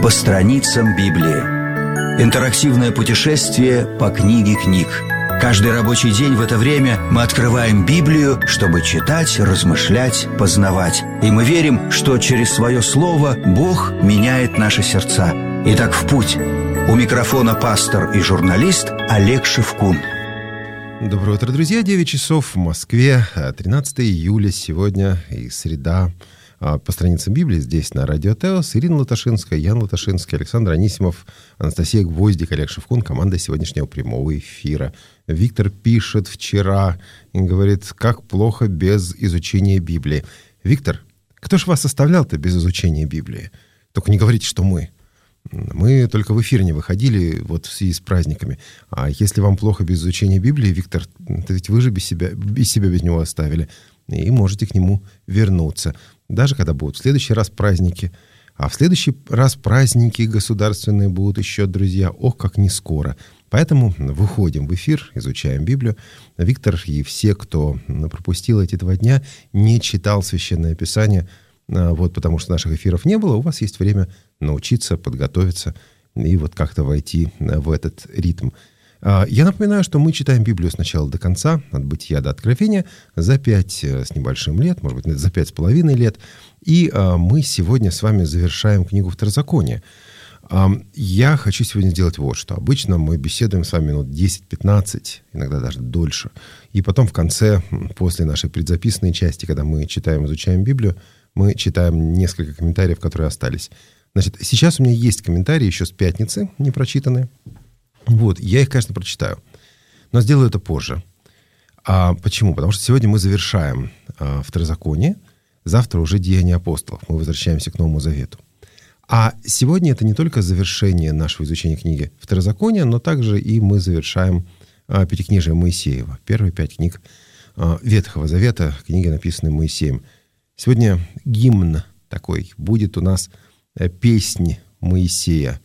По страницам Библии. Интерактивное путешествие по книге книг. Каждый рабочий день в это время мы открываем Библию, чтобы читать, размышлять, познавать. И мы верим, что через свое слово Бог меняет наши сердца. Итак, в путь. У микрофона пастор и журналист Олег Шевкун. Доброе утро, друзья. 9 часов в Москве, 13 июля сегодня и среда. По страницам Библии здесь на Радио Теос Ирина Латашинская, Ян Латашинский, Александр Анисимов, Анастасия Гвоздик, Олег Шевкун, команда сегодняшнего прямого эфира. Виктор пишет вчера и говорит, как плохо без изучения Библии. Виктор, кто ж вас оставлял-то без изучения Библии? Только не говорите, что мы. Мы только в эфир не выходили вот в связи с праздниками. А если вам плохо без изучения Библии, Виктор, то ведь вы же без себя без него оставили. И можете к нему вернуться. Даже когда будут в следующий раз праздники. А в следующий раз праздники государственные будут еще, друзья, ох, как не скоро. Поэтому выходим в эфир, изучаем Библию. Виктор и все, кто пропустил эти 2 дня, не читал Священное Писание, вот потому что наших эфиров не было, у вас есть время научиться, подготовиться и вот как-то войти в этот ритм. Я напоминаю, что мы читаем Библию с начала до конца, от Бытия до Откровения, за 5 с небольшим лет, может быть, за 5,5 лет. И мы сегодня с вами завершаем книгу Второзакония. Я хочу сегодня сделать вот что. Обычно мы беседуем с вами минут 10-15, иногда даже дольше. И потом в конце, после нашей предзаписанной части, когда мы читаем, изучаем Библию, мы читаем несколько комментариев, которые остались. Значит, сейчас у меня есть комментарии еще с пятницы, не прочитанные. Вот, я их, конечно, прочитаю, но сделаю это позже. Почему? Потому что сегодня мы завершаем Второзаконие, завтра уже Деяния апостолов, мы возвращаемся к Новому Завету. А сегодня это не только завершение нашего изучения книги Второзакония, но также и мы завершаем Пятикнижие Моисеева, первые 5 книг Ветхого Завета, книги, написанные Моисеем. Сегодня гимн такой, будет у нас песнь Моисея,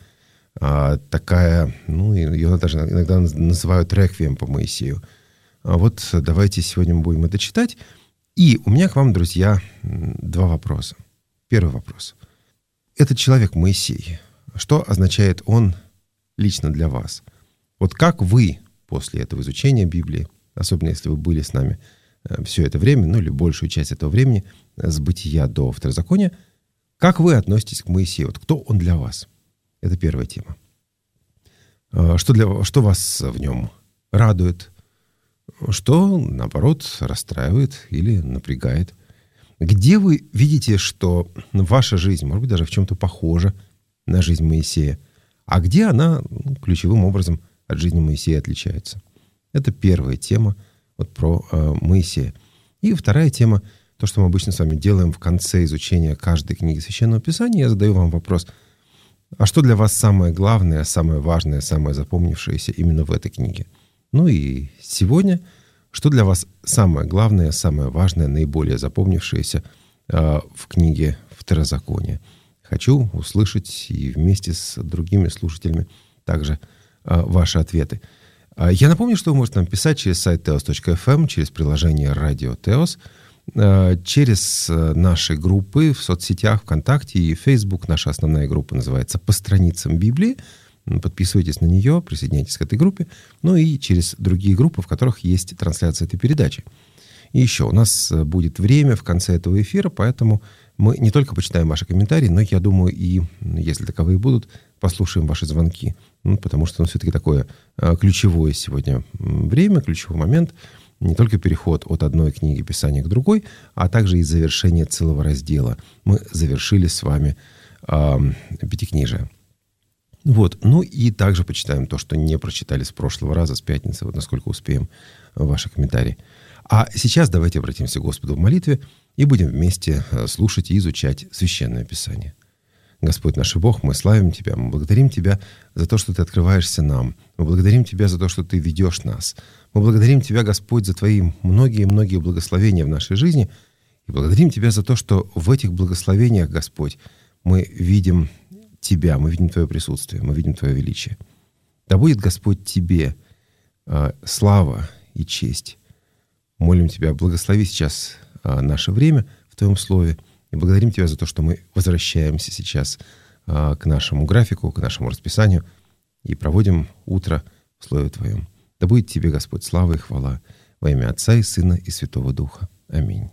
такая, ее даже иногда называют реквием по Моисею. Вот давайте сегодня мы будем это читать. И у меня к вам, друзья, 2 вопроса. Первый вопрос. Этот человек Моисей, что означает он лично для вас? Вот как вы после этого изучения Библии, особенно если вы были с нами все это время, или большую часть этого времени, с Бытия до Второзакония, как вы относитесь к Моисею? Вот кто он для вас? Это первая тема. Что вас в нем радует? Что, наоборот, расстраивает или напрягает? Где вы видите, что ваша жизнь, может быть, даже в чем-то похожа на жизнь Моисея, а где она ключевым образом от жизни Моисея отличается? Это первая тема вот про Моисея. И вторая тема, то, что мы обычно с вами делаем в конце изучения каждой книги Священного Писания. Я задаю вам вопрос, а что для вас самое главное, самое важное, самое запомнившееся именно в этой книге? И сегодня, что для вас самое главное, самое важное, наиболее запомнившееся в книге Второзакония? Хочу услышать и вместе с другими слушателями также ваши ответы. Я напомню, что вы можете нам писать через сайт teos.fm, через приложение «Радио Теос», через наши группы в соцсетях ВКонтакте и Facebook. Наша основная группа называется «По страницам Библии». Подписывайтесь на нее, присоединяйтесь к этой группе. И через другие группы, в которых есть трансляция этой передачи. И еще у нас будет время в конце этого эфира, поэтому мы не только почитаем ваши комментарии, но, я думаю, и, если таковые будут, послушаем ваши звонки. Потому что все-таки такое ключевое сегодня время, ключевой момент. Не только переход от одной книги Писания к другой, а также и завершение целого раздела. Мы завершили с вами Пятикнижие. И также почитаем то, что не прочитали с прошлого раза, с пятницы, насколько успеем, ваши комментарии. А сейчас давайте обратимся к Господу в молитве и будем вместе слушать и изучать Священное Писание. Господь наш Бог, мы славим Тебя, мы благодарим Тебя за то, что Ты открываешься нам. Мы благодарим Тебя за то, что Ты ведешь нас. Мы благодарим Тебя, Господь, за Твои многие-многие благословения в нашей жизни. И благодарим Тебя за то, что в этих благословениях, Господь, мы видим Тебя, мы видим Твое присутствие, мы видим Твое величие. Да будет, Господь, Тебе слава и честь. Молим Тебя, благослови сейчас наше время в Твоем Слове. И благодарим Тебя за то, что мы возвращаемся сейчас к нашему графику, к нашему расписанию и проводим утро в Слове Твоем. Да будет Тебе, Господь, слава и хвала во имя Отца и Сына и Святого Духа. Аминь.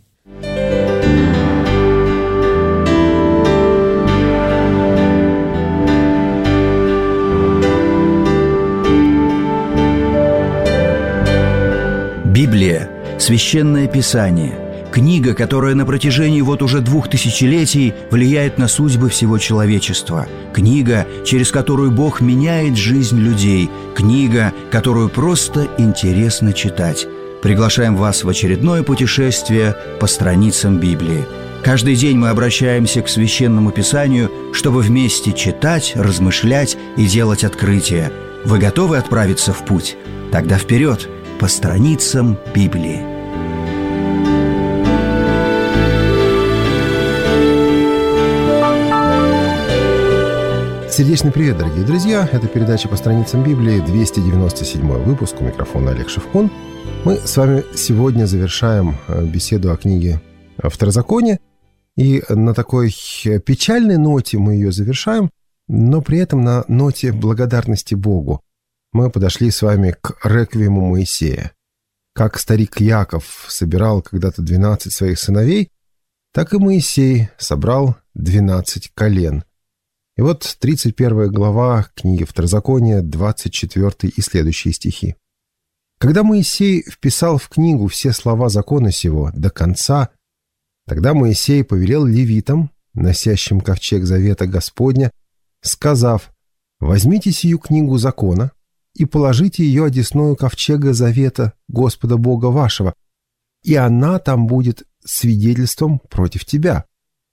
Библия – священное писание, книга, которая на протяжении уже 2000 влияет на судьбы всего человечества, книга, через которую Бог меняет жизнь людей, книга, которую просто интересно читать. Приглашаем вас в очередное путешествие по страницам Библии. Каждый день мы обращаемся к Священному Писанию, чтобы вместе читать, размышлять и делать открытия. Вы готовы отправиться в путь? Тогда вперед! По страницам Библии. Сердечный привет, дорогие друзья! Это передача «По страницам Библии», 297 выпуск. У микрофона Олег Шевкун. Мы с вами сегодня завершаем беседу о книге Второзакония. И на такой печальной ноте мы ее завершаем, но при этом на ноте благодарности Богу. Мы подошли с вами к реквиему Моисея. Как старик Яков собирал когда-то 12 своих сыновей, так и Моисей собрал 12 колен. И вот 31 глава книги Второзакония, 24 и следующие стихи. «Когда Моисей вписал в книгу все слова закона сего до конца, тогда Моисей повелел левитам, носящим ковчег завета Господня, сказав: возьмите сию книгу закона и положите ее одесную ковчега завета Господа Бога вашего, и она там будет свидетельством против тебя.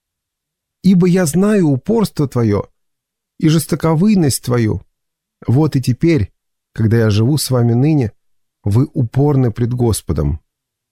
Ибо я знаю упорство твое и жестоковыйность твою. Вот и теперь, когда я живу с вами ныне, вы упорны пред Господом.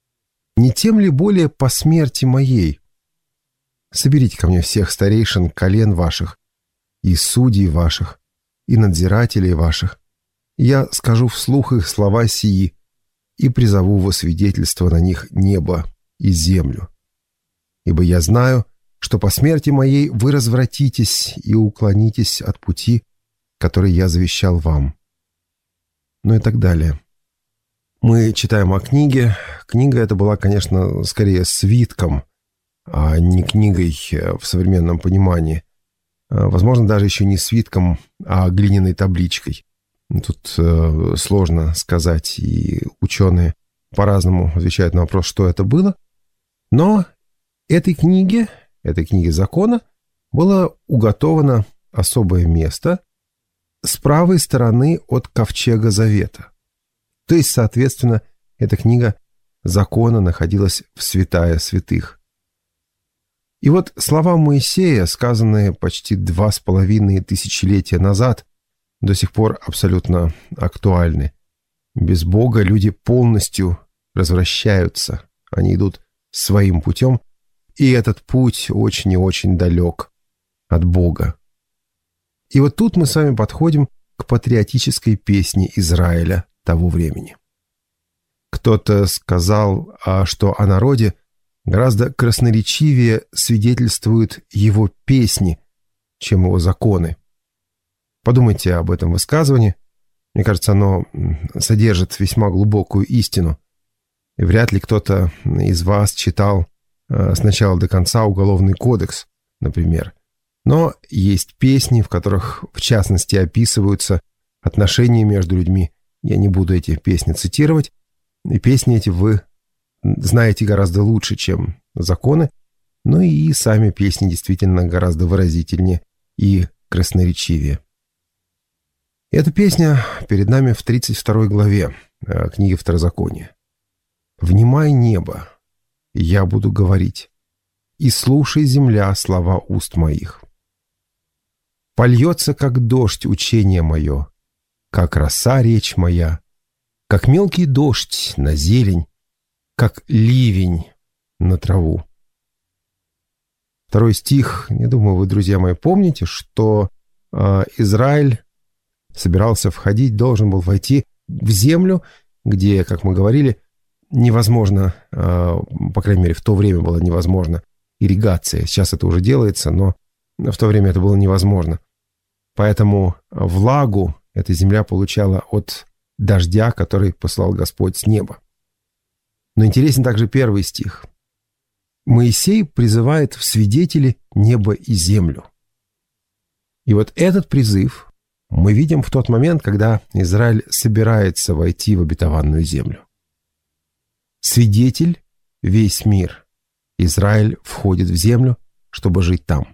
Не тем ли более по смерти моей? Соберите ко мне всех старейшин колен ваших, и судей ваших, и надзирателей ваших. Я скажу вслух их слова сии и призову во свидетельство на них небо и землю. Ибо я знаю, что по смерти моей вы развратитесь и уклонитесь от пути, который я завещал вам». Ну и так далее. Мы читаем о книге. Книга эта была, конечно, скорее свитком, а не книгой в современном понимании. Возможно, даже еще не свитком, а глиняной табличкой. Тут сложно сказать, и ученые по-разному отвечают на вопрос, что это было. Но этой книге закона было уготовано особое место с правой стороны от ковчега завета. То есть, соответственно, эта книга закона находилась в святая святых. И вот слова Моисея, сказанные почти 2,5 тысячелетия назад, до сих пор абсолютно актуальны. Без Бога люди полностью развращаются, они идут своим путем, и этот путь очень и очень далек от Бога. И вот тут мы с вами подходим к патриотической песне Израиля того времени. Кто-то сказал, что о народе гораздо красноречивее свидетельствуют его песни, чем его законы. Подумайте об этом высказывании. Мне кажется, оно содержит весьма глубокую истину. И вряд ли кто-то из вас читал с начала до конца Уголовный кодекс, например. Но есть песни, в которых, в частности, описываются отношения между людьми. Я не буду эти песни цитировать. И песни эти вы знаете гораздо лучше, чем законы. Но и сами песни действительно гораздо выразительнее и красноречивее. Эта песня перед нами в 32 главе книги Второзакония. «Внимай, небо, я буду говорить, и слушай, земля, слова уст моих. Польется, как дождь, учение мое, как роса речь моя, как мелкий дождь на зелень, как ливень на траву». Второй стих, я думаю, вы, друзья мои, помните, что Израиль собирался входить, должен был войти в землю, где, как мы говорили, невозможно, по крайней мере, в то время было невозможно ирригация. Сейчас это уже делается, но в то время это было невозможно. Поэтому влагу эта земля получала от дождя, который посылал Господь с неба. Но интересен также 1 стих. Моисей призывает в свидетели небо и землю. И вот этот призыв мы видим в тот момент, когда Израиль собирается войти в обетованную землю. Свидетель – весь мир. Израиль входит в землю, чтобы жить там.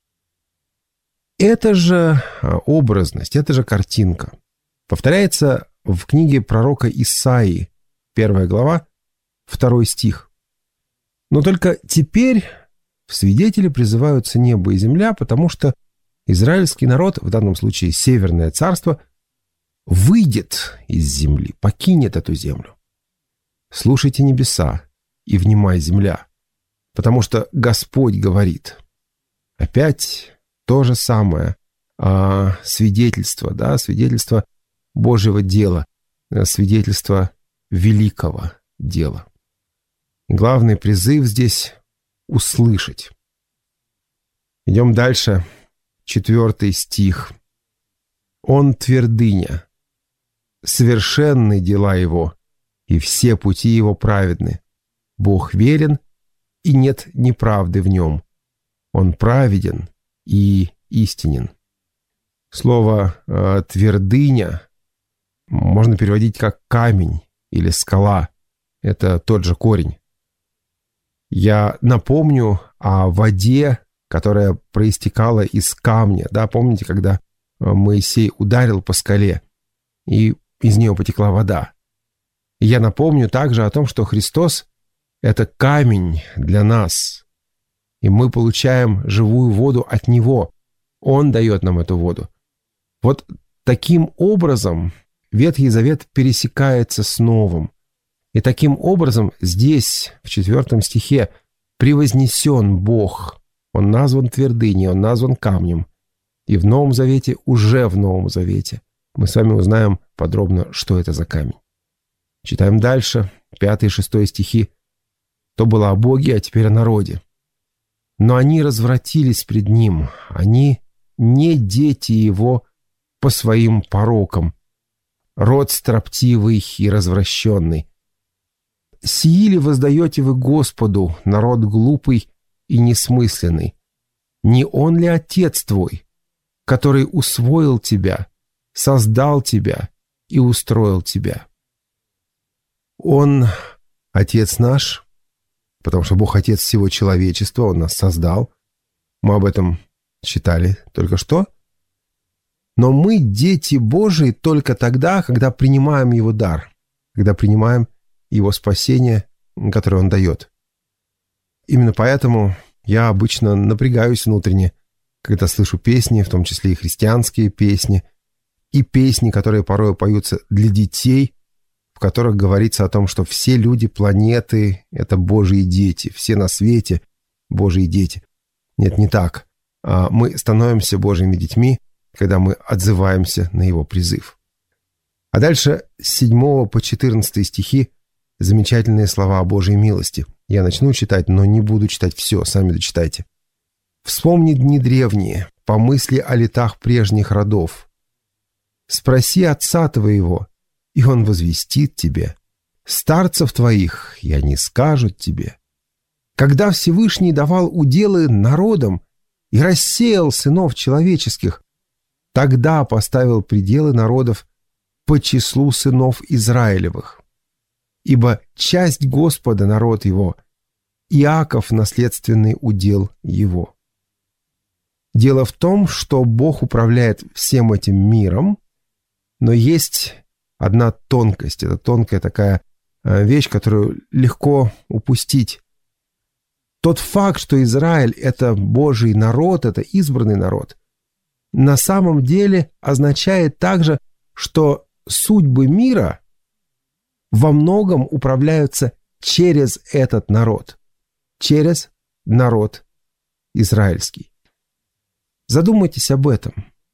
Это же образность, это же картинка повторяется в книге пророка Исаии, 1 глава, 2 стих. Но только теперь в свидетели призываются небо и земля, потому что израильский народ, в данном случае Северное царство, выйдет из земли, покинет эту землю. Слушайте небеса и внимай земля, потому что Господь говорит. Опять то же самое свидетельство, да, свидетельство Божьего дела, свидетельство великого дела. И главный призыв здесь — услышать. Идем дальше. 4 стих. «Он твердыня, совершенны дела его, и все пути его праведны. Бог верен, и нет неправды в нем. Он праведен и истинен». Слово «твердыня» можно переводить как «камень» или «скала». Это тот же корень. Я напомню о воде, которая проистекала из камня. Да, помните, когда Моисей ударил по скале, и из нее потекла вода. И я напомню также о том, что Христос — это камень для нас, и мы получаем живую воду от Него. Он дает нам эту воду. Вот таким образом Ветхий Завет пересекается с Новым. И таким образом здесь, в 4 стихе, превознесен Бог. Он назван твердыней, Он назван камнем. И в Новом Завете, уже в Новом Завете, мы с вами узнаем подробно, что это за камень. Читаем дальше, 5 и 6 стихи. «То было о Боге, а теперь о народе. Но они развратились пред Ним, они не дети Его по своим порокам, род строптивый и развращенный. Сии ли воздаете вы Господу, народ глупый и несмысленный? Не Он ли Отец твой, который усвоил тебя, создал тебя и устроил тебя?» Он Отец наш, потому что Бог Отец всего человечества, Он нас создал. Мы об этом читали только что. Но мы дети Божии только тогда, когда принимаем Его дар, когда принимаем Его спасение, которое Он дает. Именно поэтому я обычно напрягаюсь внутренне, когда слышу песни, в том числе и христианские песни, и песни, которые порой поются для детей, в которых говорится о том, что все люди планеты — это Божьи дети, все на свете — Божьи дети. Нет, не так. Мы становимся Божьими детьми, когда мы отзываемся на Его призыв. А дальше с 7 по 14 стихи замечательные слова о Божьей милости. Я начну читать, но не буду читать все, сами дочитайте. «Вспомни дни древние, помысли о летах прежних родов. Спроси отца твоего, и он возвестит тебе. Старцев твоих, и они скажут тебе. Когда Всевышний давал уделы народам и рассеял сынов человеческих, тогда поставил пределы народов по числу сынов Израилевых. Ибо часть Господа народ его, Иаков наследственный удел его». Дело в том, что Бог управляет всем этим миром, но есть одна тонкость. Это тонкая такая вещь, которую легко упустить. Тот факт, что Израиль — это Божий народ, это избранный народ, на самом деле означает также, что судьбы мира во многом управляются через этот народ, через народ израильский. Задумайтесь об этом.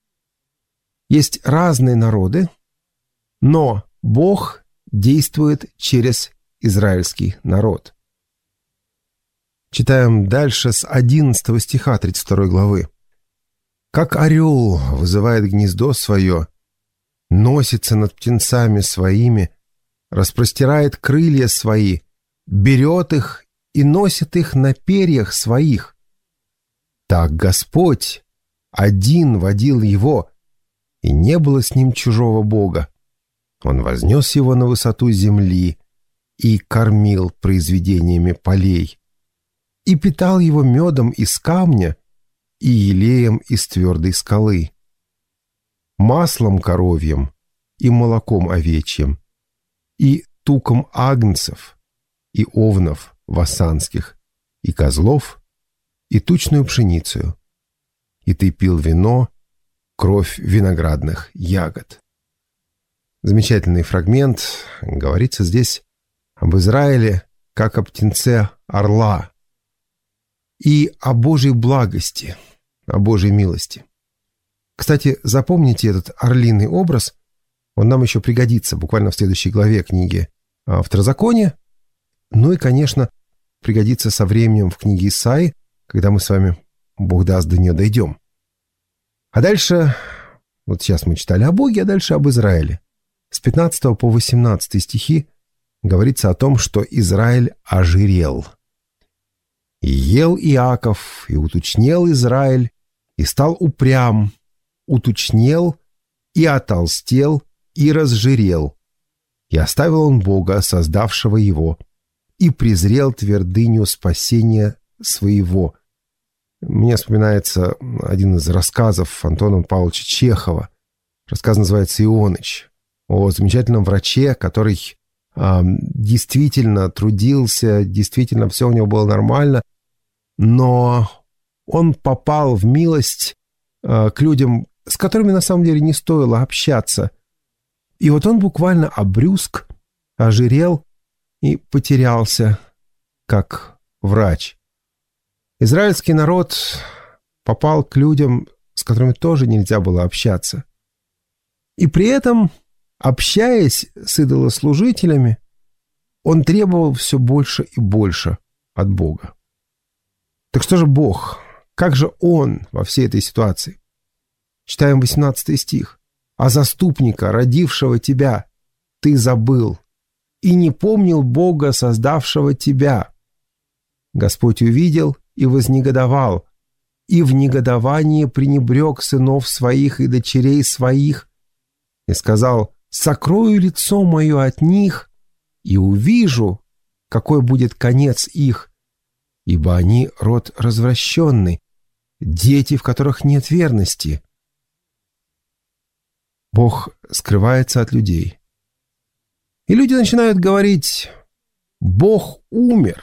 Есть разные народы, но Бог действует через израильский народ. Читаем дальше с 11 стиха 32 главы. Как орел вызывает гнездо свое, носится над птенцами своими, распростирает крылья свои, берет их и носит их на перьях своих. Так Господь один водил его, и не было с ним чужого бога. Он вознес его на высоту земли и кормил произведениями полей, и питал его медом из камня и елеем из твердой скалы, маслом коровьим и молоком овечьим, и туком агнцев, и овнов вассанских, и козлов, и тучную пшеницу. И ты пил вино, кровь виноградных ягод. Замечательный фрагмент. Говорится здесь об Израиле, как о птенце орла, и о Божьей благости, о Божьей милости. Кстати, запомните этот орлиный образ, он нам еще пригодится буквально в следующей главе книги Второзакония, ну и, конечно, пригодится со временем в книге Исаии, когда мы с вами, Бог даст, до нее дойдем. А дальше, вот сейчас мы читали о Боге, а дальше об Израиле. С 15 по 18 стихи говорится о том, что Израиль ожирел. «И ел Иаков, и утучнел Израиль, и стал упрям, утучнел, и отолстел, и разжирел. И оставил он Бога, создавшего его, и презрел твердыню спасения своего». Мне вспоминается один из рассказов Антона Павловича Чехова. Рассказ называется «Ионыч», о замечательном враче, который действительно трудился, действительно все у него было нормально, но он попал в милость к людям, с которыми на самом деле не стоило общаться. И вот он буквально обрюзг, ожирел и потерялся как врач. Израильский народ попал к людям, с которыми тоже нельзя было общаться. И при этом, общаясь с идолослужителями, он требовал все больше и больше от Бога. Так что же Бог? Как же Он во всей этой ситуации? Читаем 18 стих. «А заступника, родившего тебя, ты забыл, и не помнил Бога, создавшего тебя. Господь увидел и вознегодовал, и в негодовании пренебрег сынов своих и дочерей своих, и сказал: сокрою лицо мое от них, и увижу, какой будет конец их, ибо они род развращенный, дети, в которых нет верности». Бог скрывается от людей. И люди начинают говорить: Бог умер.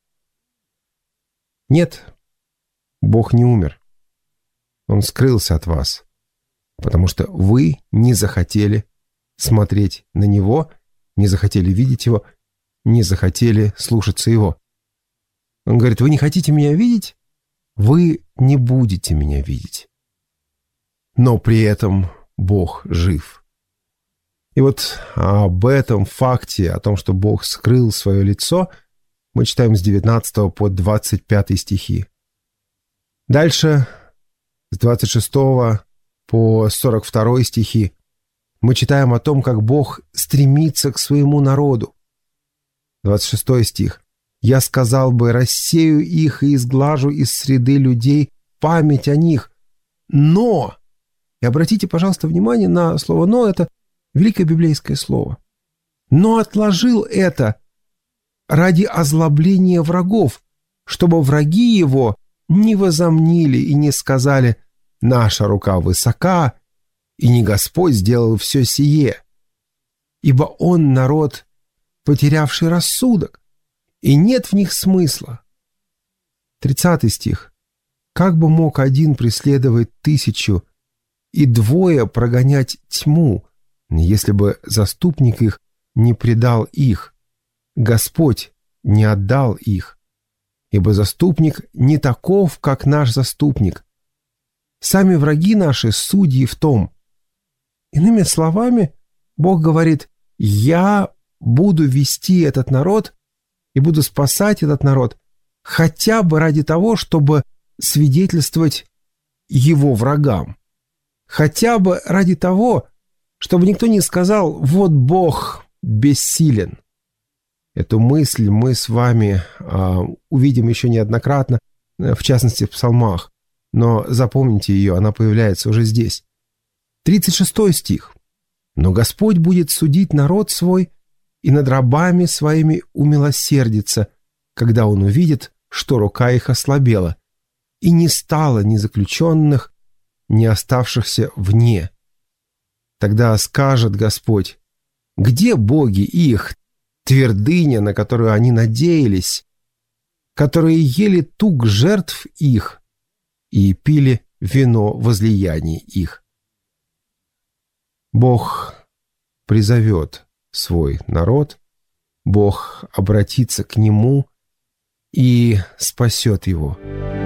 Нет, Бог не умер. Он скрылся от вас, потому что вы не захотели смотреть на Него, не захотели видеть Его, не захотели слушаться Его. Он говорит: вы не хотите меня видеть? Вы не будете меня видеть. Но при этом Бог жив. И вот об этом факте, о том, что Бог скрыл свое лицо, мы читаем с 19 по 25 стихи. Дальше, с 26 по 42 стихи, мы читаем о том, как Бог стремится к своему народу. 26 стих. «Я сказал бы, рассею их и изглажу из среды людей память о них, но...» И обратите, пожалуйста, внимание на слово «но», это великое библейское слово. «Но отложил это ради озлобления врагов, чтобы враги его не возомнили и не сказали: наша рука высока, и не Господь сделал все сие. Ибо он народ, потерявший рассудок, и нет в них смысла». 30 стих. «Как бы мог один преследовать 1000 и 2 прогонять тьму, если бы заступник их не предал их, Господь не отдал их, ибо заступник не таков, как наш заступник. Сами враги наши судьи в том». Иными словами, Бог говорит: я буду вести этот народ и буду спасать этот народ хотя бы ради того, чтобы свидетельствовать его врагам. Хотя бы ради того, чтобы никто не сказал «вот Бог бессилен». Эту мысль мы с вами увидим еще неоднократно, в частности в псалмах, но запомните ее, она появляется уже здесь. 36 стих. «Но Господь будет судить народ свой и над рабами своими умилосердится, когда Он увидит, что рука их ослабела, и не стало ни заключенных, ни оставшихся вне. Тогда скажет Господь: где боги их, твердыня, на которую они надеялись, которые ели тук жертв их и пили вино возлияний их?» Бог призовет свой народ, Бог обратится к нему и спасет его.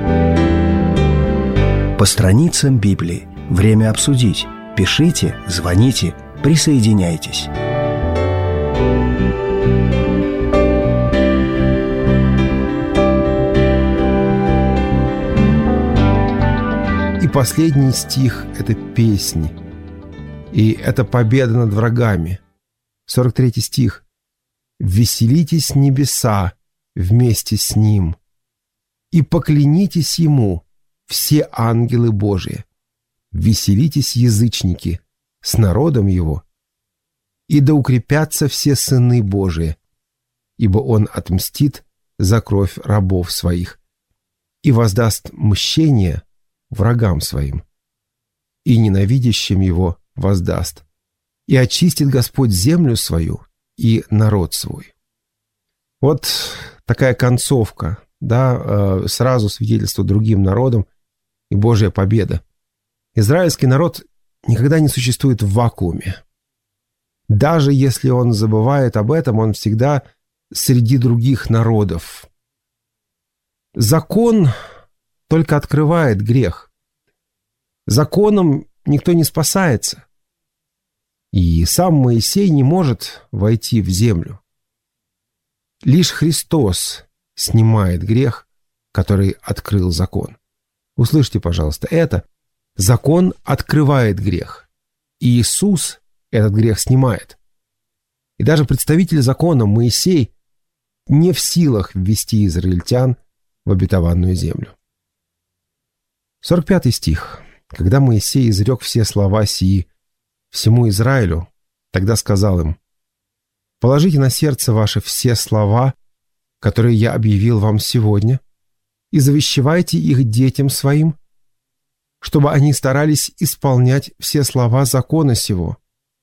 По страницам Библии. Время обсудить. Пишите, звоните, присоединяйтесь. И последний стих – это песни. И это победа над врагами. 43 стих. «Веселитесь небеса вместе с Ним, и поклянитесь Ему, все ангелы Божии. Веселитесь, язычники, с народом Его, и да укрепятся все сыны Божии, ибо Он отмстит за кровь рабов Своих и воздаст мщение врагам Своим, и ненавидящим Его воздаст, и очистит Господь землю свою и народ свой». Вот такая концовка, да, сразу свидетельство другим народам и Божья победа. Израильский народ никогда не существует в вакууме. Даже если он забывает об этом, он всегда среди других народов. Закон только открывает грех. Законом никто не спасается. И сам Моисей не может войти в землю. Лишь Христос снимает грех, который открыл закон. Услышьте, пожалуйста, это. Закон открывает грех. И Иисус этот грех снимает. И даже представитель закона Моисей не в силах ввести израильтян в обетованную землю. 45 стих. «Когда Моисей изрек все слова сии всему Израилю, тогда сказал им: положите на сердце ваше все слова, которые я объявил вам сегодня, и завещевайте их детям своим, чтобы они старались исполнять все слова закона сего.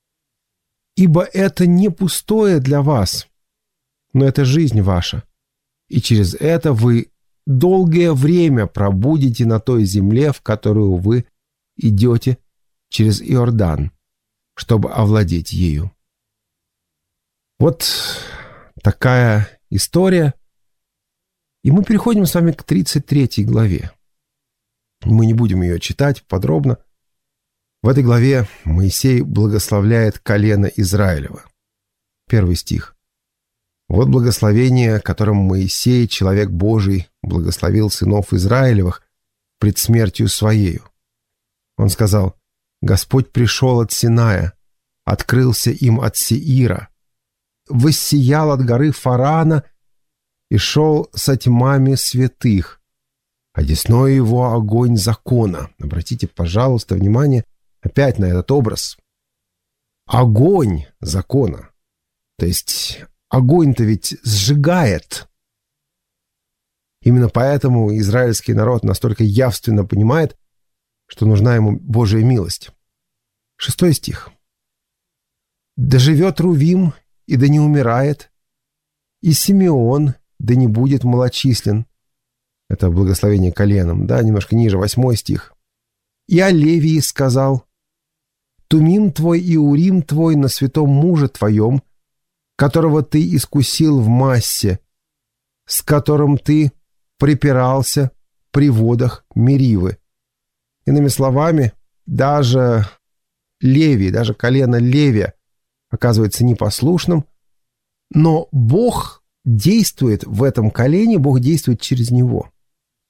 Ибо это не пустое для вас, но это жизнь ваша, и через это вы долгое время пробудете на той земле, в которую вы идете через Иордан, чтобы овладеть ею». Вот такая история. И мы переходим с вами к 33 главе. Мы не будем ее читать подробно. В этой главе Моисей благословляет колено Израилева. 1 стих. «Вот благословение, которым Моисей, человек Божий, благословил сынов Израилевых пред смертью своею. Он сказал: Господь пришел от Синая, открылся им от Сеира, воссиял от горы Фарана и шел со тьмами святых, а десною его огонь закона». Обратите, пожалуйста, внимание опять на этот образ. Огонь закона. То есть огонь-то ведь сжигает. Именно поэтому израильский народ настолько явственно понимает, что нужна ему Божья милость. 6 стих. «Да живет Рувим, и да не умирает, и Симеон, да не будет малочислен». Это благословение коленом, да, немножко ниже, 8 стих. «И о Левии сказал: Тумим твой и Урим твой на святом муже твоем, которого ты искусил в массе, с которым ты припирался при водах Меривы». Иными словами, даже Левий, даже колено Левия оказывается непослушным, но Бог действует в этом колене, Бог действует через него.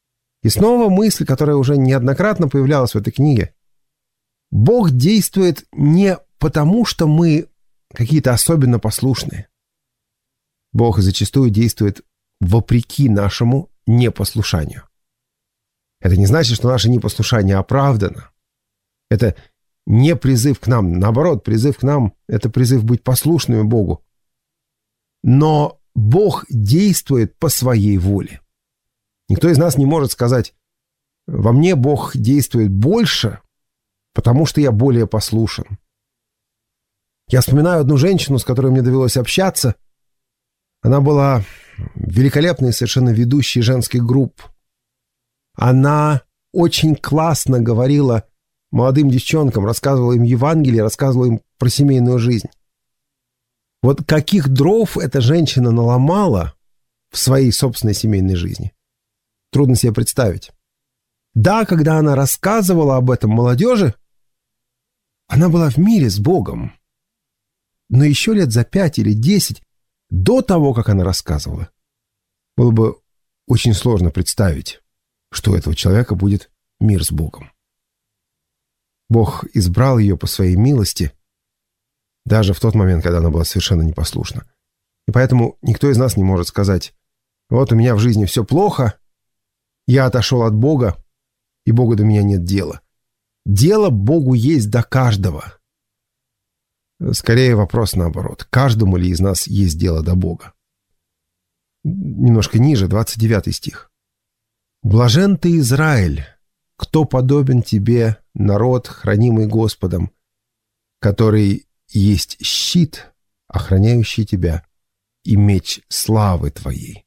И снова мысль, которая уже неоднократно появлялась в этой книге. Бог действует не потому, что мы какие-то особенно послушные. Бог зачастую действует вопреки нашему непослушанию. Это не значит, что наше непослушание оправдано. Это не призыв к нам. Наоборот, призыв к нам – это призыв быть послушными Богу. Но Бог действует по своей воле. Никто из нас не может сказать: во мне Бог действует больше, потому что я более послушен. Я вспоминаю одну женщину, с которой мне довелось общаться. Она была великолепной совершенно ведущей женских групп. Она очень классно говорила молодым девчонкам, рассказывала им Евангелие, рассказывала им про семейную жизнь. Вот каких дров эта женщина наломала в своей собственной семейной жизни, трудно себе представить. Да, когда она рассказывала об этом молодежи, она была в мире с Богом. Но еще лет за 5 или 10 до того, как она рассказывала, было бы очень сложно представить, что у этого человека будет мир с Богом. Бог избрал ее по своей милости, даже в тот момент, когда она была совершенно непослушна. И поэтому никто из нас не может сказать: вот у меня в жизни все плохо, я отошел от Бога, и Богу до меня нет дела. Дело Богу есть до каждого. Скорее вопрос наоборот. Каждому ли из нас есть дело до Бога? Немножко ниже, 29 стих. «Блажен ты, Израиль, кто подобен тебе, народ, хранимый Господом, который есть щит, охраняющий тебя, и меч славы твоей».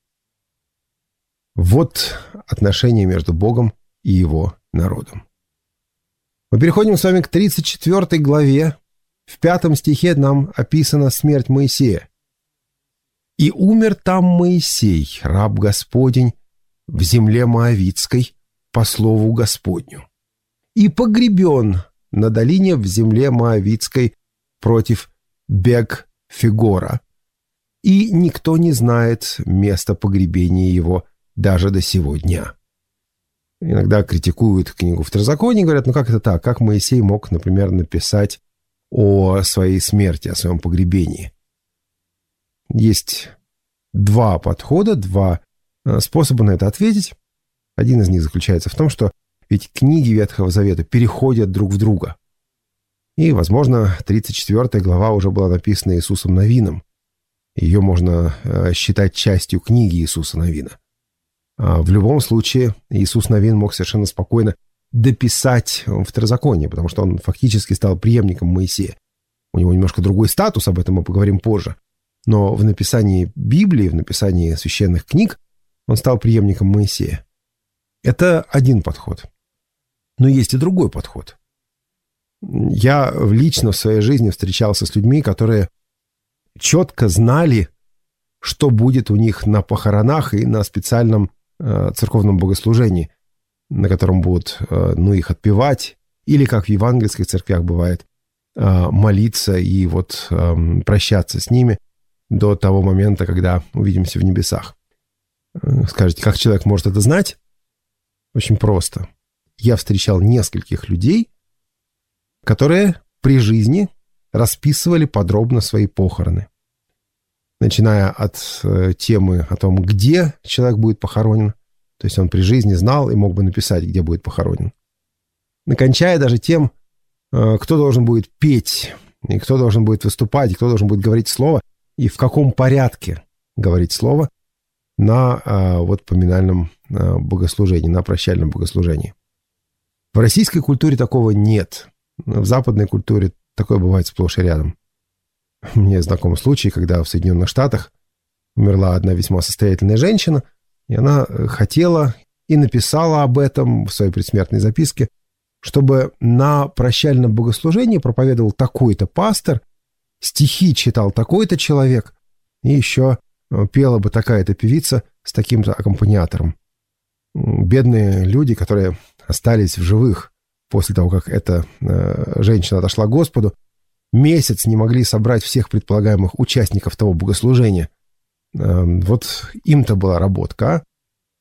Вот отношения между Богом и его народом. Мы переходим с вами к 34 главе. В 5 стихе нам описана смерть Моисея. «И умер там Моисей, раб Господень, в земле Моавитской, по слову Господню, и погребен на долине в земле Моавитской против Бег-Фегора, и никто не знает места погребения его даже до сего дня». Иногда критикуют книгу Второзакония, говорят: ну как это так? Как Моисей мог, например, написать о своей смерти, о своем погребении? Есть два подхода, два способа на это ответить. Один из них заключается в том, что ведь книги Ветхого Завета переходят друг в друга. И, возможно, 34 глава уже была написана Иисусом Навином. Ее можно считать частью книги Иисуса Навина. В любом случае, Иисус Навин мог совершенно спокойно дописать Второзаконие, потому что он фактически стал преемником Моисея. У него немножко другой статус, об этом мы поговорим позже. Но в написании Библии, в написании священных книг он стал преемником Моисея. Это один подход. Но есть и другой подход. Я лично в своей жизни встречался с людьми, которые четко знали, что будет у них на похоронах и на специальном церковном богослужении, на котором будут, их отпевать, или, как в евангельских церквях бывает, молиться и прощаться с ними до того момента, когда увидимся в небесах. Скажете, как человек может это знать? Очень просто. Я встречал нескольких людей, которые при жизни расписывали подробно свои похороны. Начиная от темы о том, где человек будет похоронен, то есть он при жизни знал и мог бы написать, где будет похоронен, кончая даже тем, кто должен будет петь, и кто должен будет выступать, и кто должен будет говорить слово, и в каком порядке говорить слово на поминальном богослужении, на прощальном богослужении. В российской культуре такого нет. В западной культуре такое бывает сплошь и рядом. Мне знаком случай, когда в Соединенных Штатах умерла одна весьма состоятельная женщина, и она хотела и написала об этом в своей предсмертной записке, чтобы на прощальном богослужении проповедовал такой-то пастор, стихи читал такой-то человек, и еще пела бы такая-то певица с таким-то аккомпаниатором. Бедные люди, которые остались в живых после того, как эта женщина отошла к Господу, месяц не могли собрать всех предполагаемых участников того богослужения. Вот им-то была работка, а?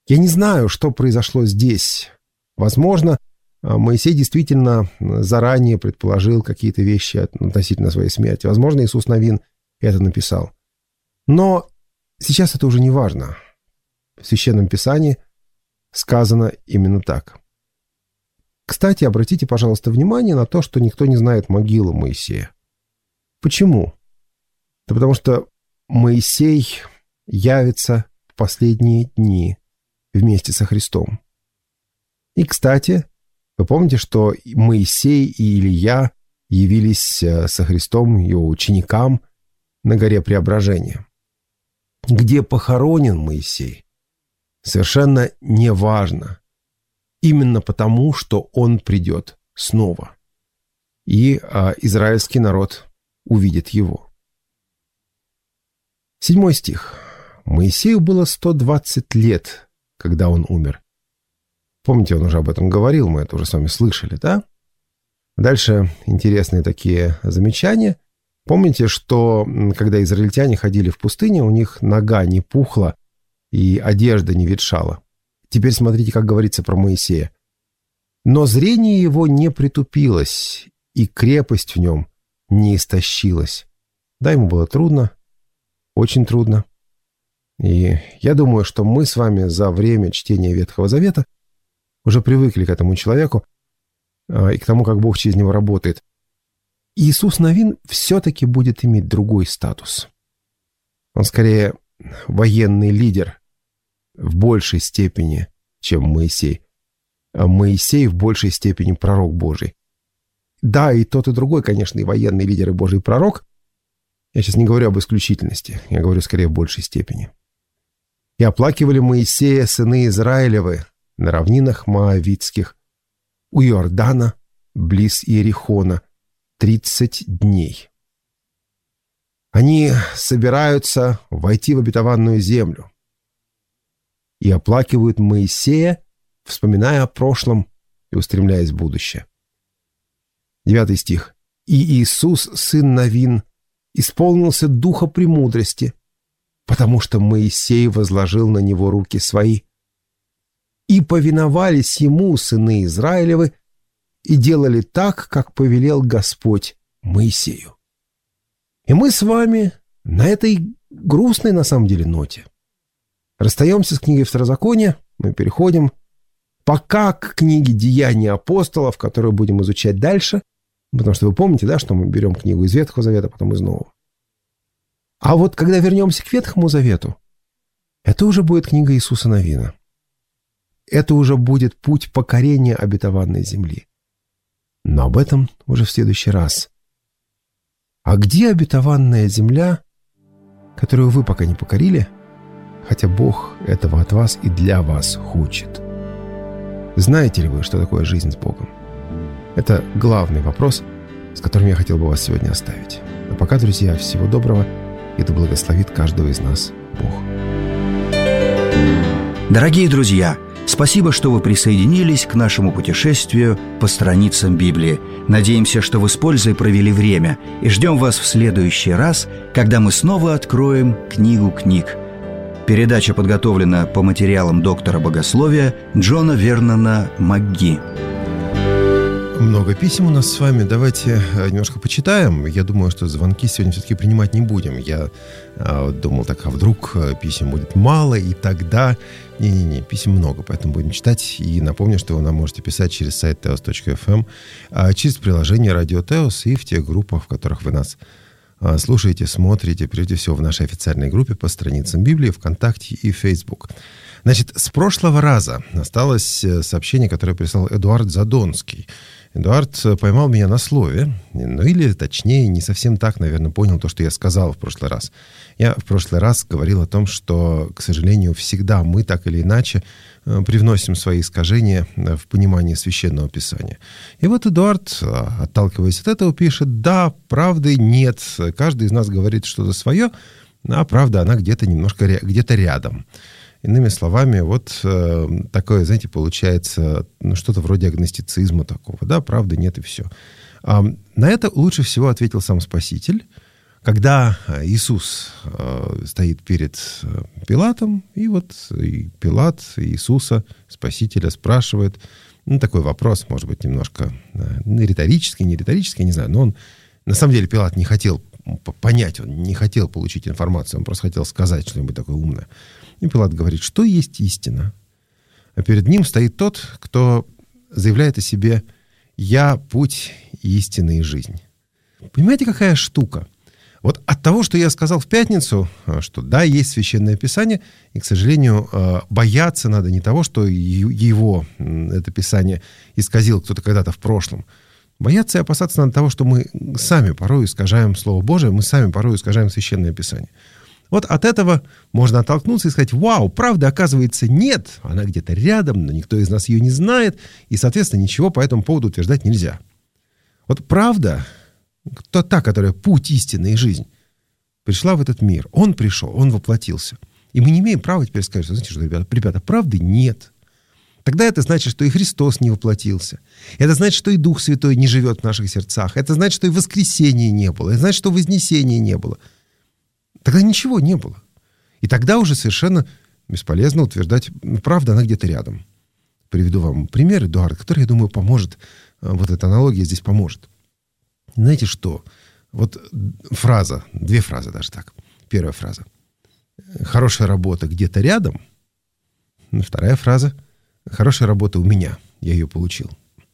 Я не знаю, что произошло здесь. Возможно, Моисей действительно заранее предположил какие-то вещи относительно своей смерти. Возможно, Иисус Навин это написал. Но сейчас это уже не важно. В Священном Писании сказано именно так. Кстати, обратите, пожалуйста, внимание на то, что никто не знает могилу Моисея. Почему? Да потому что Моисей явится в последние дни вместе со Христом. И, кстати, вы помните, что Моисей и Илия явились со Христом, его ученикам, на горе Преображения. Где похоронен Моисей, совершенно не важно. Именно потому, что он придет снова. И израильский народ увидит его. 7 стих. Моисею было 120 лет, когда он умер. Помните, он уже об этом говорил, мы это уже с вами слышали, да? Дальше интересные такие замечания. Помните, что когда израильтяне ходили в пустыне, у них нога не пухла и одежда не ветшала. Теперь смотрите, как говорится про Моисея. «Но зрение его не притупилось, и крепость в нем не истощилась». Да, ему было трудно, очень трудно. И я думаю, что мы с вами за время чтения Ветхого Завета уже привыкли к этому человеку и к тому, как Бог через него работает. Иисус Навин все-таки будет иметь другой статус. Он скорее военный лидер в большей степени, чем Моисей. А Моисей в большей степени пророк Божий. Да, и тот, и другой, конечно, и военный лидер, и Божий пророк. Я сейчас не говорю об исключительности, я говорю скорее в большей степени. «И оплакивали Моисея сыны Израилевы на равнинах Моавитских, у Иордана, близ Иерихона, 30 дней». Они собираются войти в обетованную землю и оплакивают Моисея, вспоминая о прошлом и устремляясь в будущее. 9 стих. «И Иисус, сын Навин, исполнился духа премудрости, потому что Моисей возложил на него руки свои. И повиновались ему сыны Израилевы и делали так, как повелел Господь Моисею». И мы с вами на этой грустной, на самом деле, ноте расстаемся с книгой Второзакония, мы переходим пока к книге «Деяния апостолов», которую будем изучать дальше, потому что вы помните, да, что мы берем книгу из Ветхого Завета, потом из Нового. А вот когда вернемся к Ветхому Завету, это уже будет книга Иисуса Навина. Это уже будет путь покорения обетованной земли. Но об этом уже в следующий раз. А где обетованная земля, которую вы пока не покорили, хотя Бог этого от вас и для вас хочет? Знаете ли вы, что такое жизнь с Богом? Это главный вопрос, с которым я хотел бы вас сегодня оставить. А пока, друзья, всего доброго, и да благословит каждого из нас Бог. Дорогие друзья, спасибо, что вы присоединились к нашему путешествию по страницам Библии. Надеемся, что вы с пользой провели время, и ждем вас в следующий раз, когда мы снова откроем книгу книг. Передача подготовлена по материалам доктора богословия Джона Вернона МакГи. Много писем у нас с вами. Давайте немножко почитаем. Я думаю, что звонки сегодня все-таки принимать не будем. Я думал, так, а вдруг писем будет мало, и тогда... Не-не-не, писем много, поэтому будем читать. И напомню, что вы нам можете писать через сайт teos.fm, через приложение Радио Теос и в тех группах, в которых вы нас слушаете, смотрите, прежде всего в нашей официальной группе по страницам Библии, ВКонтакте и Facebook. Значит, с прошлого раза осталось сообщение, которое прислал Эдуард Задонский. Эдуард поймал меня на слове, ну или, точнее, не совсем так, наверное, понял то, что я сказал в прошлый раз. Я в прошлый раз говорил о том, что, к сожалению, всегда мы так или иначе привносим свои искажения в понимание Священного Писания. И вот Эдуард, отталкиваясь от этого, пишет: да, правды нет, каждый из нас говорит что-то свое, а правда, она где-то немножко, где-то рядом. Иными словами, вот такое, знаете, получается что-то вроде агностицизма такого. Да, правды нет и все. На это лучше всего ответил сам Спаситель, когда Иисус стоит перед Пилатом, и Пилат Иисуса, Спасителя, спрашивает, такой вопрос, может быть, немножко риторический, не риторический, не знаю, но он, на самом деле, Пилат не хотел понять, он не хотел получить информацию, он просто хотел сказать что-нибудь такое умное. И Пилат говорит, что есть истина? А перед ним стоит тот, кто заявляет о себе: «Я путь, истина и жизнь». Понимаете, какая штука? Вот от того, что я сказал в пятницу, что да, есть Священное Писание, и, к сожалению, бояться надо не того, что его, это Писание, исказил кто-то когда-то в прошлом. Бояться и опасаться надо того, что мы сами порой искажаем Слово Божие, мы сами порой искажаем Священное Писание. Вот от этого можно оттолкнуться и сказать: вау, правда, оказывается, нет, она где-то рядом, но никто из нас ее не знает, и, соответственно, ничего по этому поводу утверждать нельзя. Вот правда, та, которая путь, истина и жизнь, пришла в этот мир. Он пришел, он воплотился. И мы не имеем права теперь сказать, что, знаете, что, ребята, правды нет. Тогда это значит, что и Христос не воплотился. Это значит, что и Дух Святой не живет в наших сердцах. Это значит, что и воскресения не было. Это значит, что вознесения не было. Тогда ничего не было. И тогда уже совершенно бесполезно утверждать, правда, она где-то рядом. Приведу вам пример, Эдуард, который, я думаю, поможет. Вот эта аналогия здесь поможет. Знаете что? Вот фраза, две фразы даже так. Первая фраза. Хорошая работа где-то рядом. Вторая фраза. Хорошая работа у меня. Я ее получил.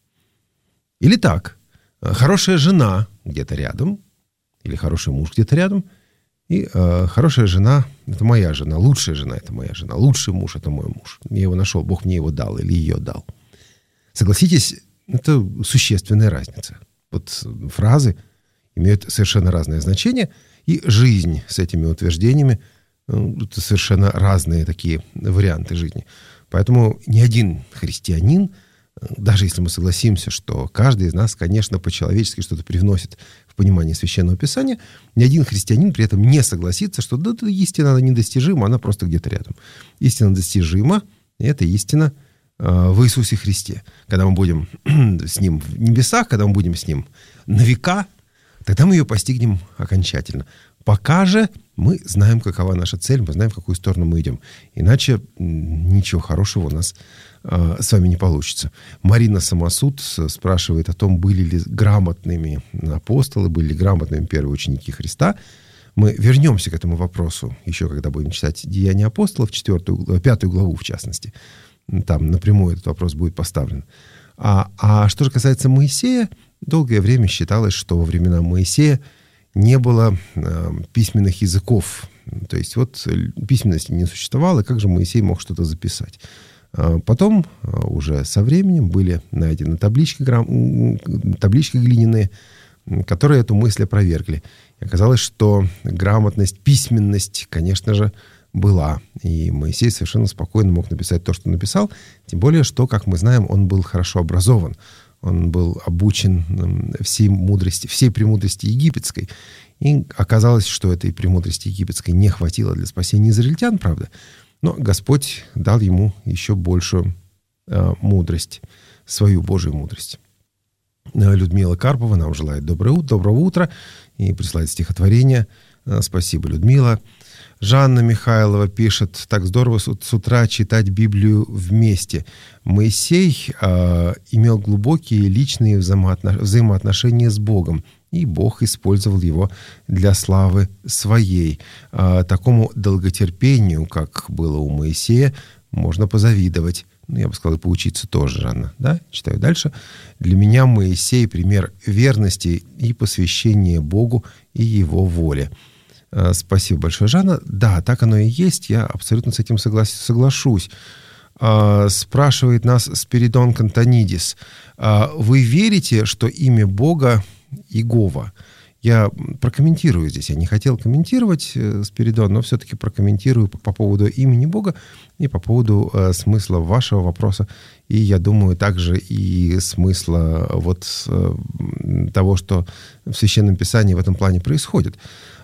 Или так. Хорошая жена где-то рядом. Или хороший муж где-то рядом. И хорошая жена — это моя жена. Лучшая жена — это моя жена. Лучший муж — это мой муж. Я его нашел, Бог мне его дал или ее дал. Согласитесь, это существенная разница. Вот фразы имеют совершенно разное значение, и жизнь с этими утверждениями — это совершенно разные такие варианты жизни. Поэтому ни один христианин, даже если мы согласимся, что каждый из нас, конечно, по-человечески что-то привносит в понимание Священного Писания, ни один христианин при этом не согласится, что да, истина она недостижима, она просто где-то рядом. Истина достижима, и это истина в Иисусе Христе. Когда мы будем с Ним в небесах, когда мы будем с Ним на века, тогда мы ее постигнем окончательно. Пока же мы знаем, какова наша цель, мы знаем, в какую сторону мы идем. Иначе ничего хорошего у нас с вами не получится. Марина Самосуд спрашивает о том, были ли грамотными апостолы, были ли грамотными первые ученики Христа. Мы вернемся к этому вопросу еще, когда будем читать «Деяния апостолов», 5 главу, в частности. Там напрямую этот вопрос будет поставлен. А что же касается Моисея, долгое время считалось, что во времена Моисея не было письменных языков. То есть вот письменности не существовало, и как же Моисей мог что-то записать? Потом уже со временем были найдены таблички глиняные, которые эту мысль опровергли. И оказалось, что грамотность, письменность, конечно же, была. И Моисей совершенно спокойно мог написать то, что написал. Тем более, что, как мы знаем, он был хорошо образован. Он был обучен всей премудрости египетской. И оказалось, что этой премудрости египетской не хватило для спасения израильтян, правда. Но Господь дал ему еще большую мудрость, свою Божию мудрость. Людмила Карпова нам желает доброго утра и присылает стихотворение. Спасибо, Людмила. Жанна Михайлова пишет: так здорово с утра читать Библию вместе. Моисей имел глубокие личные взаимоотношения с Богом, и Бог использовал его для славы своей. Такому долготерпению, как было у Моисея, можно позавидовать. Я бы сказал, и поучиться тоже, Жанна. Да? Читаю дальше. Для меня Моисей — пример верности и посвящения Богу и Его воле. Спасибо большое, Жанна. Да, так оно и есть. Я абсолютно с этим соглашусь. Спрашивает нас Спиридон Кантонидис. Вы верите, что имя Бога Иегова? Я прокомментирую здесь. Я не хотел комментировать, Спиридон, но все-таки прокомментирую по поводу имени Бога и по поводу смысла вашего вопроса. И, я думаю, также и смысла вот того, что в Священном Писании в этом плане происходит.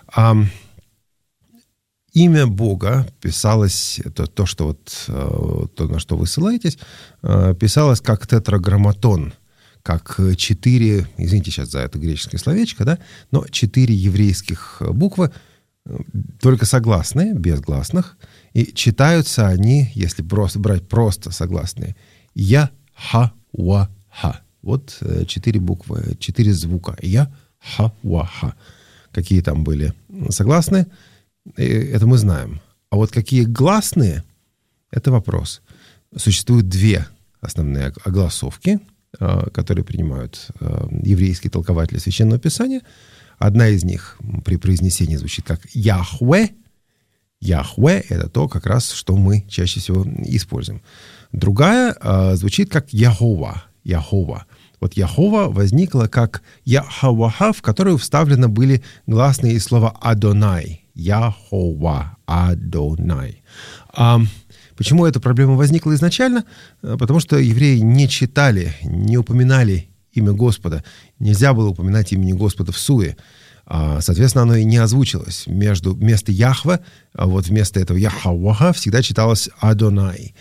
Имя Бога писалось, то, на что вы ссылаетесь, писалось как тетраграмматон, как 4, извините сейчас за это греческое словечко, да, но 4 еврейских буквы, только согласные, без гласных, и читаются они, если брать просто согласные, я, ха, ва, ха. Вот 4 буквы, 4 звука. Я, ха, ва, ха. Какие там были согласные, это мы знаем. А вот какие гласные, это вопрос. Существуют 2 основные огласовки, которые принимают еврейские толкователи Священного Писания. Одна из них при произнесении звучит как Яхве. Яхве — это то, как раз, что мы чаще всего используем. Другая звучит как Яхова. Яхова. Вот Яхова возникла как Яхаваха, в которую вставлены были гласные из слова Адонай. Яхова, Адонай. Почему эта проблема возникла изначально? Потому что евреи не читали, не упоминали имя Господа. Нельзя было упоминать имени Господа в суе. Соответственно, оно и не озвучилось. Вместо Яхве, вот вместо этого Яхаваха всегда читалось Адонай.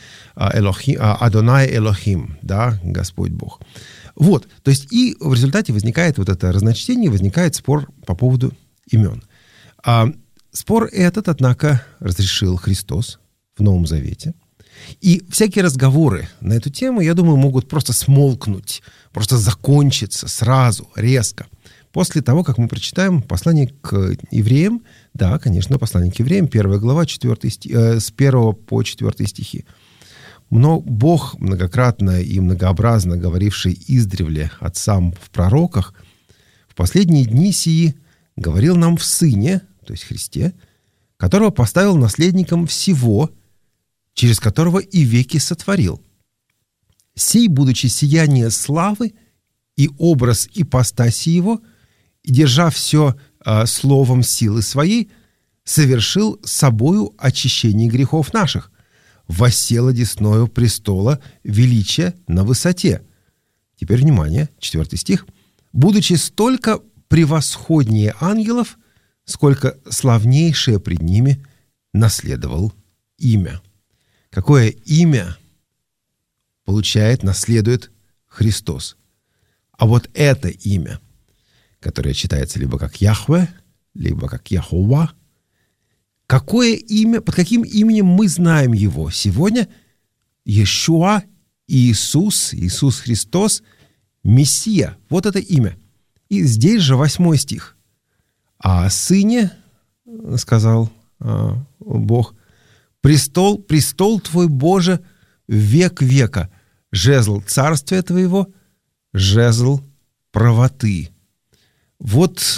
Адонай Элохим, да, Господь Бог. Вот, то есть и в результате возникает вот это разночтение, возникает спор по поводу имен. Спор этот, однако, разрешил Христос в Новом Завете. И всякие разговоры на эту тему, я думаю, могут просто смолкнуть, просто закончиться сразу, резко. После того, как мы прочитаем послание к евреям, да, конечно, послание к евреям, 1 глава, 4 с 1 по 4 стихи. Но Бог, многократно и многообразно говоривший издревле отцам в пророках, в последние дни сии говорил нам в Сыне, то есть Христе, которого поставил наследником всего, через которого и веки сотворил. Сей, будучи сияние славы и образ ипостаси его, и держа все словом силы своей, совершил собою очищение грехов наших, воссел одесною престола величия на высоте. Теперь внимание, 4 стих. Будучи столько превосходнее ангелов, сколько славнейшее пред ними наследовал имя. Какое имя получает, наследует Христос? А вот это имя, которое читается либо как Яхве, либо как Яхова, какое имя, под каким именем мы знаем его сегодня? Иешуа, Иисус, Иисус Христос, Мессия. Вот это имя. И здесь же 8 стих. А о Сыне, сказал Бог, престол Твой, Боже, век века, жезл царствия Твоего, жезл правоты. Вот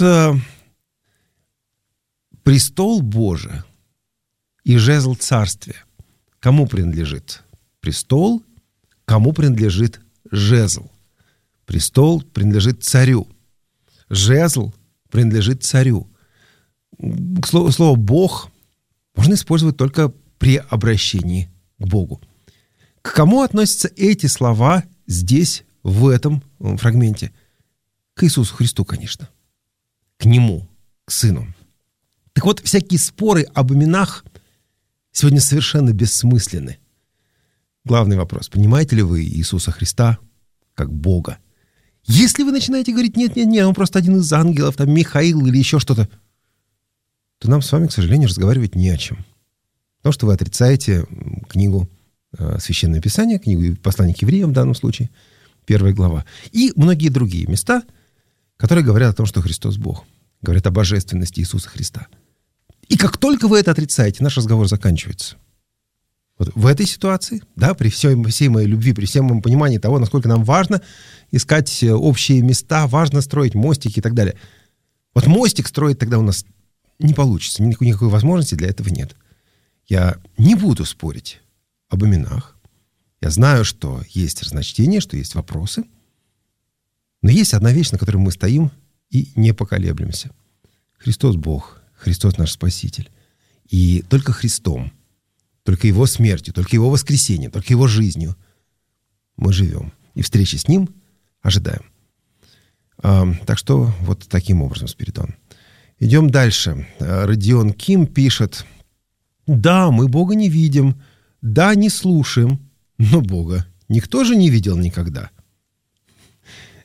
престол Божий и жезл царствия. Кому принадлежит престол, кому принадлежит жезл? Престол принадлежит царю. Жезл принадлежит царю. Слово «Бог» можно использовать только при обращении к Богу. К кому относятся эти слова здесь, в этом фрагменте? К Иисусу Христу, конечно. К Нему, к Сыну. Так вот, всякие споры об именах сегодня совершенно бессмысленны. Главный вопрос: понимаете ли вы Иисуса Христа как Бога? Если вы начинаете говорить, нет, он просто один из ангелов, там Михаил или еще что-то, то нам с вами, к сожалению, разговаривать не о чем. Потому что вы отрицаете книгу Священное Писание, книгу «Послание к евреям» в данном случае, 1 глава, и многие другие места, которые говорят о том, что Христос Бог, говорят о божественности Иисуса Христа. И как только вы это отрицаете, наш разговор заканчивается. Вот в этой ситуации, да, при всей моей любви, при всем моем понимании того, насколько нам важно искать общие места, важно строить мостики и так далее. Вот мостик строить тогда у нас не получится, никакой возможности для этого нет. Я не буду спорить об именах. Я знаю, что есть разночтения, что есть вопросы. Но есть одна вещь, на которой мы стоим и не поколеблемся. Христос Бог, Христос наш Спаситель. И только Христом, только Его смертью, только Его воскресением, только Его жизнью мы живем. И встречи с Ним ожидаем. Так что вот таким образом, Спиридон. Идем дальше. Родион Ким пишет: да, мы Бога не видим, да, не слушаем, но Бога никто же не видел никогда.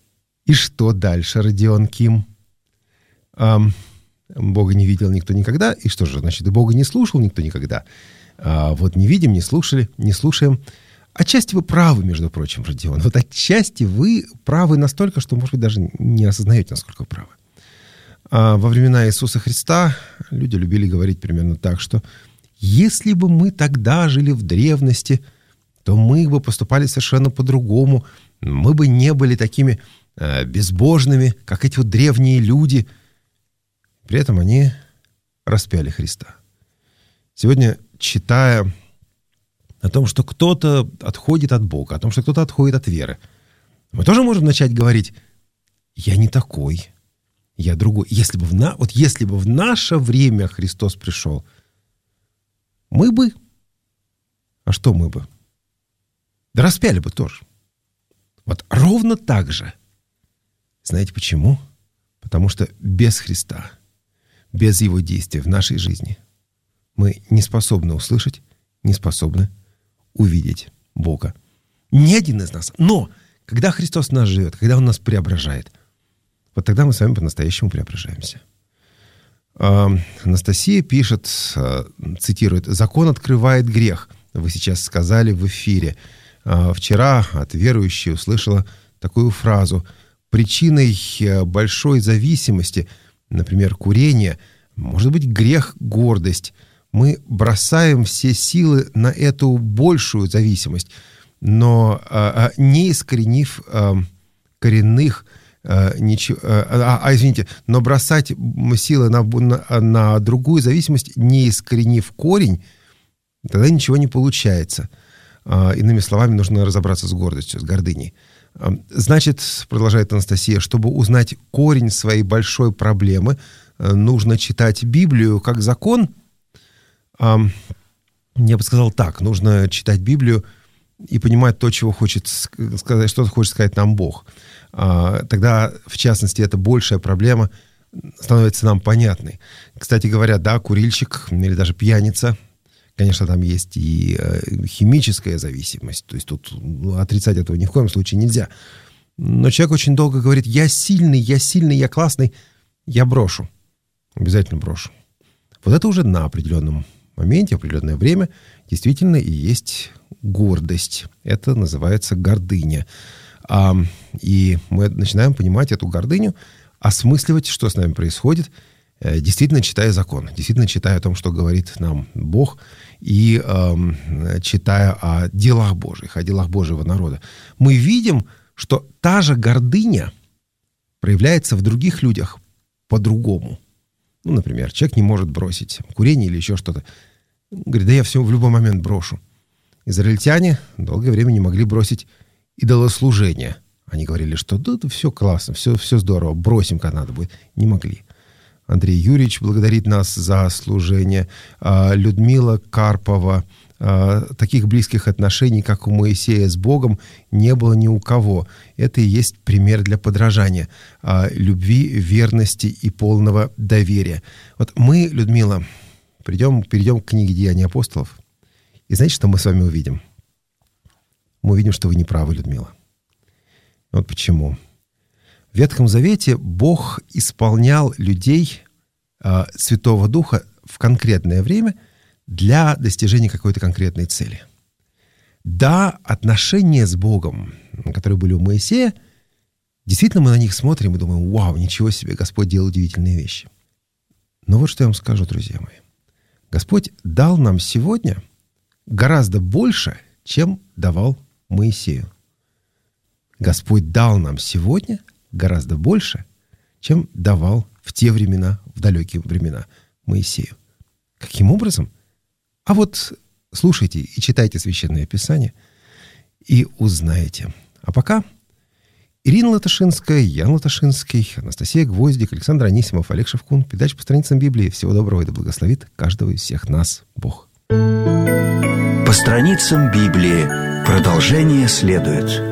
И что дальше, Родион Ким? Бога не видел никто никогда. И что же, значит, и Бога не слушал никто никогда. Вот не видим, не слушали, не слушаем. Отчасти вы правы, между прочим, Родион. Вот отчасти вы правы настолько, что, может быть, даже не осознаете, насколько вы правы. Во времена Иисуса Христа люди любили говорить примерно так, что если бы мы тогда жили в древности, то мы бы поступали совершенно по-другому. Мы бы не были такими безбожными, как эти вот древние люди. При этом они распяли Христа. Сегодня, читая о том, что кто-то отходит от Бога, о том, что кто-то отходит от веры, мы тоже можем начать говорить: «Я не такой, я другой». Если бы в наше время Христос пришел, мы бы... А что мы бы? Да распяли бы тоже. Вот ровно так же. Знаете почему? Потому что без Христа, без Его действия в нашей жизни мы не способны услышать, не способны увидеть Бога. Ни один из нас. Но когда Христос в нас живет, когда Он нас преображает, вот тогда мы с вами по-настоящему преображаемся. Анастасия пишет, цитирует: «Закон открывает грех». Вы сейчас сказали в эфире. Вчера от верующей услышала такую фразу: причиной большой зависимости, например, курения, может быть грех – гордость. Мы бросаем все силы на эту большую зависимость, но не искоренив коренных но бросать силы на другую зависимость, не искоренив корень, тогда ничего не получается. Иными словами, нужно разобраться с гордостью, с гордыней. Значит, продолжает Анастасия, чтобы узнать корень своей большой проблемы, нужно читать Библию как закон. Я бы сказал так: нужно читать Библию и понимать то, чего хочет сказать, что хочет сказать нам Бог. Тогда, в частности, эта большая проблема становится нам понятной. Кстати говоря, да, курильщик или даже пьяница, конечно, там есть и химическая зависимость, то есть тут отрицать этого ни в коем случае нельзя. Но человек очень долго говорит: я сильный, я классный, я брошу. Обязательно брошу. Вот это уже на определенном моменте, определенное время действительно и есть гордость. Это называется гордыня. И мы начинаем понимать эту гордыню, осмысливать, что с нами происходит, действительно читая закон, действительно читая о том, что говорит нам Бог, и читая о делах Божьих, о делах Божьего народа. Мы видим, что та же гордыня проявляется в других людях по-другому. Ну, например, человек не может бросить курение или еще что-то. Говорит: да я все в любой момент брошу. Израильтяне долгое время не могли бросить идолослужение. Они говорили, что да, все классно, все здорово, бросим, когда надо будет. Не могли. Андрей Юрьевич благодарит нас за служение. Людмила Карпова: таких близких отношений, как у Моисея с Богом, не было ни у кого. Это и есть пример для подражания. Любви, верности и полного доверия. Вот мы, Людмила, перейдем к книге «Деяния апостолов». И знаете, что мы с вами увидим? Мы увидим, что вы не правы, Людмила. Вот почему. В Ветхом Завете Бог исполнял людей Святого Духа в конкретное время для достижения какой-то конкретной цели. Да, отношения с Богом, которые были у Моисея, действительно мы на них смотрим и думаем: вау, ничего себе, Господь делал удивительные вещи. Но вот что я вам скажу, друзья мои. Господь дал нам сегодня гораздо больше, чем давал Моисею. Господь дал нам сегодня гораздо больше, чем давал в те времена, в далекие времена Моисею. Каким образом? А вот слушайте и читайте Священное Писание и узнаете. А пока Ирина Латашинская, Ян Латашинский, Анастасия Гвоздик, Александр Анисимов, Олег Шевкун. Передача по страницам Библии. Всего доброго, и да благословит каждого из всех нас Бог. По страницам Библии. Продолжение следует.